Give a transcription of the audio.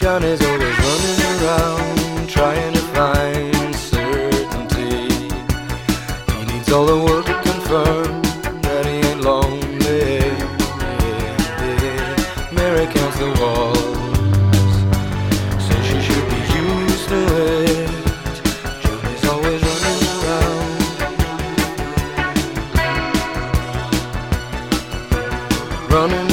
Johnny's always running around trying to find certainty. He needs all the world to confirm that he ain't lonely. Mary counts the walls, says she should be used to it. Johnny's always running around, running